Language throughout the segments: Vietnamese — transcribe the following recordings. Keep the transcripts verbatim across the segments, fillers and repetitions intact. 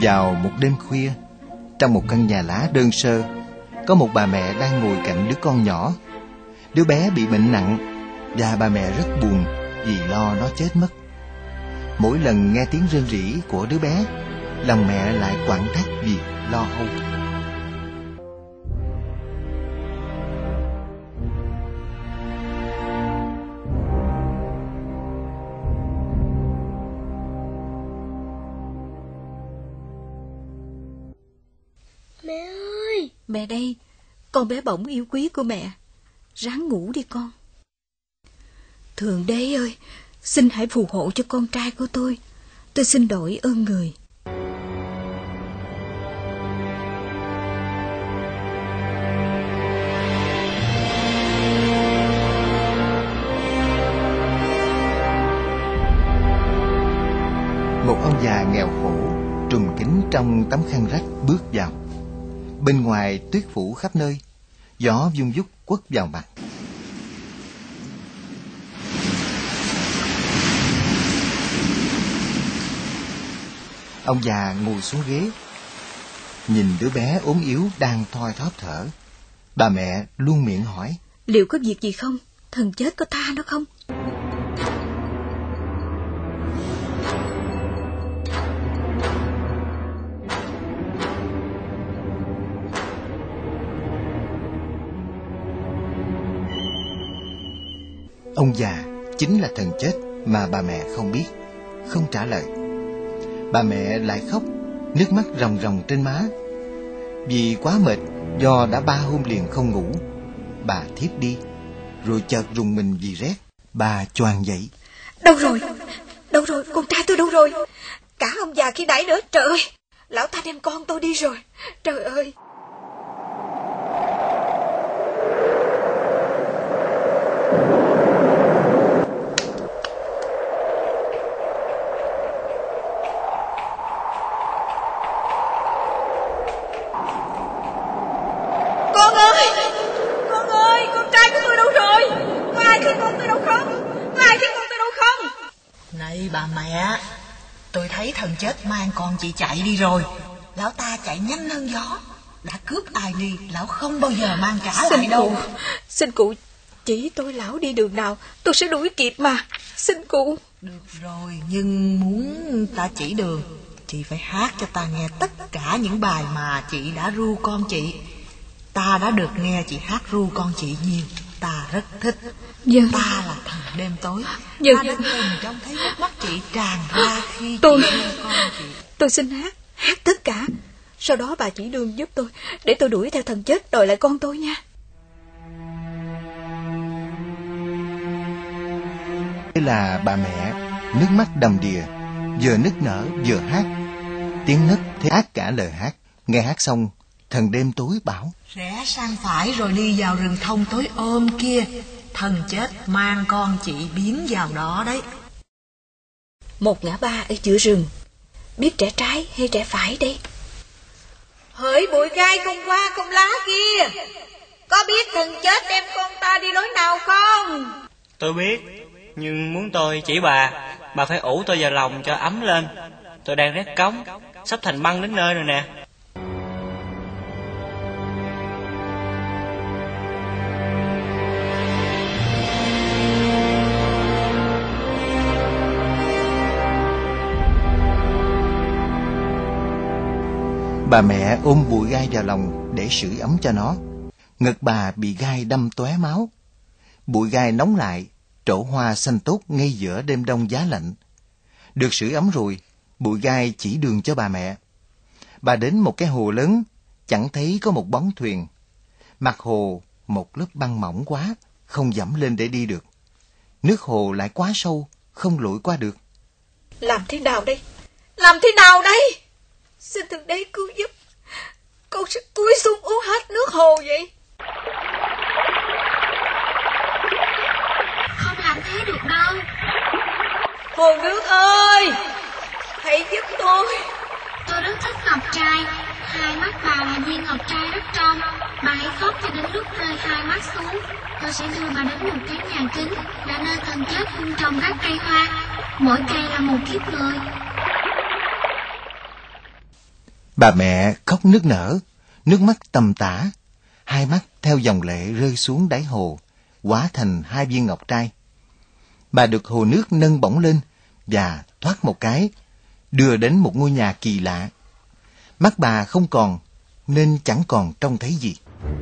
Vào một đêm khuya, trong một căn nhà lá đơn sơ, có một bà mẹ đang ngồi cạnh đứa con nhỏ. Đứa bé bị bệnh nặng và bà mẹ rất buồn vì lo nó chết mất. Mỗi lần nghe tiếng rên rỉ của đứa bé, lòng mẹ lại quặn thắt vì lo âu. Mẹ ơi! Mẹ đây, con bé bỏng yêu quý của mẹ. Ráng ngủ đi con. Thượng Đế ơi, xin hãy phù hộ cho con trai của tôi. Tôi xin đổi ơn người. Một ông già nghèo khổ trùm kín trong tấm khăn rách bước vào. Bên ngoài tuyết phủ khắp nơi, gió vung vút quất vào mặt. Ông già ngồi xuống ghế, nhìn đứa bé ốm yếu đang thoi thóp thở. Bà mẹ luôn miệng hỏi: Liệu có việc gì không? Thần chết có tha nó không? Ông già chính là thần chết mà bà mẹ không biết, không trả lời. Bà mẹ lại khóc, nước mắt ròng ròng trên má. Vì quá mệt do đã ba hôm liền không ngủ, bà thiếp đi, rồi chợt rùng mình vì rét. Bà choàng dậy. Đâu rồi? Đâu rồi? Con trai tôi đâu rồi? Cả ông già khi nãy nữa. Trời ơi! Lão ta đem con tôi đi rồi. Trời ơi! Này bà mẹ, tôi thấy thần chết mang con chị chạy đi rồi. Lão ta chạy nhanh hơn gió. Đã cướp ai đi, lão không bao giờ mang trả xin lại đâu. Cụ, xin cụ chỉ tôi lão đi đường nào, tôi sẽ đuổi kịp mà. Xin cụ. Được rồi, nhưng muốn ta chỉ đường, chị phải hát cho ta nghe tất cả những bài mà chị đã ru con chị. Ta đã được nghe chị hát ru con chị nhiều, ta rất thích. Dân. Ta là thần đêm tối. Dân. Ta đã từng trông thấy nước mắt chị tràn ra khi tôi chị ru con chị. Tôi xin hát, hát tất cả. Sau đó bà chỉ đường giúp tôi, để tôi đuổi theo thần chết đòi lại con tôi nha. Đây là bà mẹ, nước mắt đầm đìa, vừa nức nở vừa hát. Tiếng nấc thế ác cả lời hát. Nghe hát xong, thần đêm tối bảo: Rẽ sang phải rồi đi vào rừng thông tối ôm kia. Thần chết mang con chị biến vào đó đấy. Một ngã ba ở giữa rừng. Biết rẽ trái hay rẽ phải đây? Hỡi bụi gai không hoa không lá kia, có biết thần chết đem con ta đi lối nào không? Tôi biết, nhưng muốn tôi chỉ bà, bà phải ủ tôi vào lòng cho ấm lên. Tôi đang rét cống, sắp thành băng đến nơi rồi nè. Bà mẹ ôm bụi gai vào lòng để sưởi ấm cho nó. Ngực bà bị gai đâm tóe máu. Bụi gai nóng lại, trổ hoa xanh tốt ngay giữa đêm đông giá lạnh. Được sưởi ấm rồi, bụi gai chỉ đường cho bà mẹ. Bà đến một cái hồ lớn, chẳng thấy có một bóng thuyền. Mặt hồ một lớp băng mỏng quá, không dẫm lên để đi được. Nước hồ lại quá sâu, không lội qua được. Làm thế nào đây? Làm thế nào đây? Xin Thượng Đế cứu giúp. Con sẽ cúi xuống uống hết nước hồ vậy. Không làm thế được đâu. Hồ nước ơi, hãy giúp tôi. Tôi rất thích ngọc trai. Hai mắt bà là viên ngọc trai rất trong. Bà hãy khóc cho đến lúc rơi hai mắt xuống. Tôi sẽ đưa bà đến một cái nhà kính, là nơi thần chết vun trồng các cây hoa. Mỗi cây là một kiếp người. Bà mẹ khóc nức nở, nước mắt tầm tã, hai mắt theo dòng lệ rơi xuống đáy hồ, hóa thành hai viên ngọc trai. Bà được hồ nước nâng bổng lên và thoát một cái, đưa đến một ngôi nhà kỳ lạ. Mắt bà không còn, nên chẳng còn trông thấy gì.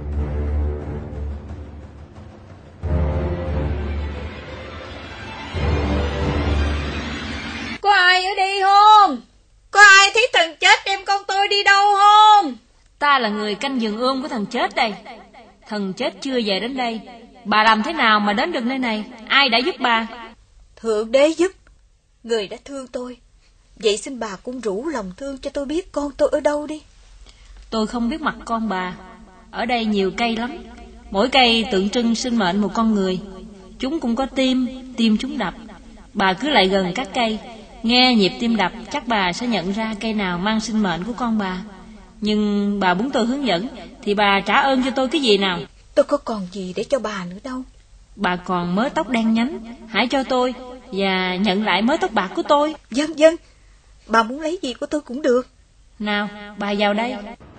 Có ai ở đây không? Có ai thấy thần chết đem con tôi đi đâu không? Ta là người canh giường ươm của thần chết đây. Thần chết chưa về đến đây. Bà làm thế nào mà đến được nơi này? Ai đã giúp bà? Thượng đế giúp. Người đã thương tôi. Vậy xin bà cũng rủ lòng thương cho tôi biết con tôi ở đâu đi. Tôi không biết mặt con bà. Ở đây nhiều cây lắm. Mỗi cây tượng trưng sinh mệnh một con người. Chúng cũng có tim, tim chúng đập. Bà cứ lại gần các cây, nghe nhịp tim đập, chắc bà sẽ nhận ra cây nào mang sinh mệnh của con bà. Nhưng bà muốn tôi hướng dẫn thì bà trả ơn cho tôi cái gì nào? Tôi có còn gì để cho bà nữa đâu. Bà còn mớ tóc đen nhánh, hãy cho tôi và nhận lại mớ tóc bạc của tôi. Vâng vâng, bà muốn lấy gì của tôi cũng được. Nào, bà vào đây.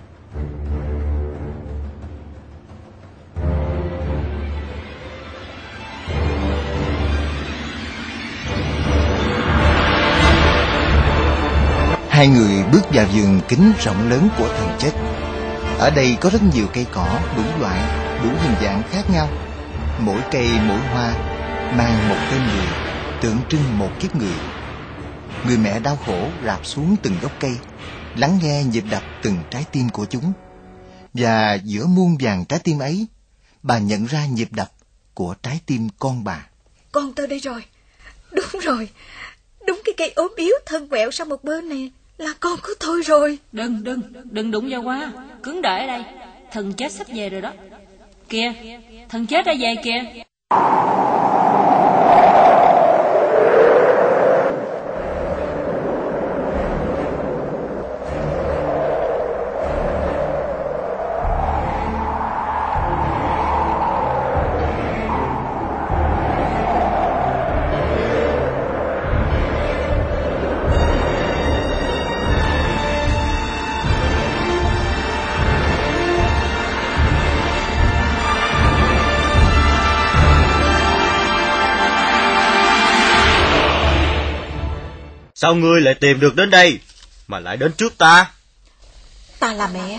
Hai người bước vào vườn kính rộng lớn của thần chết. Ở đây có rất nhiều cây cỏ đủ loại, đủ hình dạng khác nhau. Mỗi cây mỗi hoa mang một tên người, tượng trưng một kiếp người. Người mẹ đau khổ rạp xuống từng gốc cây, lắng nghe nhịp đập từng trái tim của chúng. Và giữa muôn vàn trái tim ấy, bà nhận ra nhịp đập của trái tim con bà. Con tôi đây rồi. Đúng rồi. Đúng cái cây ốm yếu thân quẹo sang một bên này là con của tôi rồi. Đừng, đừng, đừng đụng vào quá. Cứng đợi ở đây. Thần chết sắp về rồi đó. Kìa, thần chết đã về kìa. Sao ngươi lại tìm được đến đây, mà lại đến trước ta? Ta là mẹ.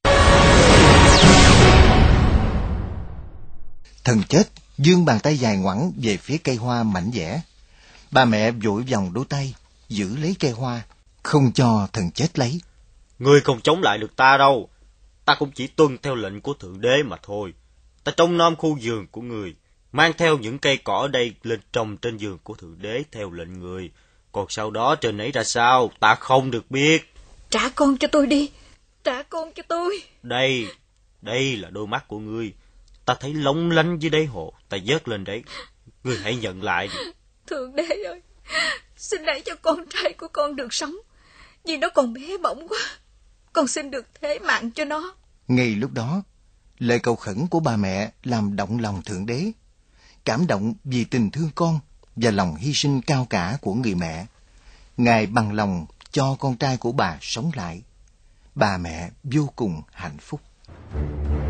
Thần chết giương bàn tay dài ngoẵng về phía cây hoa mảnh dẻ. Bà mẹ vội vòng đôi tay, giữ lấy cây hoa, không cho thần chết lấy. Ngươi không chống lại được ta đâu. Ta cũng chỉ tuân theo lệnh của Thượng Đế mà thôi. Ta trông nom khu vườn của người, mang theo những cây cỏ ở đây lên trồng trên vườn của Thượng Đế theo lệnh người. Còn sau đó trên ấy ra sao, ta không được biết. Trả con cho tôi đi. Trả con cho tôi. Đây, đây là đôi mắt của ngươi. Ta thấy lóng lánh dưới đáy hồ, ta vớt lên đấy. Ngươi hãy nhận lại đi. Thượng Đế ơi, xin hãy cho con trai của con được sống. Vì nó còn bé bỏng quá. Con xin được thế mạng cho nó. Ngay lúc đó, lời cầu khẩn của bà mẹ làm động lòng Thượng Đế. Cảm động vì tình thương con và lòng hy sinh cao cả của người mẹ, Ngài bằng lòng cho con trai của bà sống lại. Bà mẹ vô cùng hạnh phúc.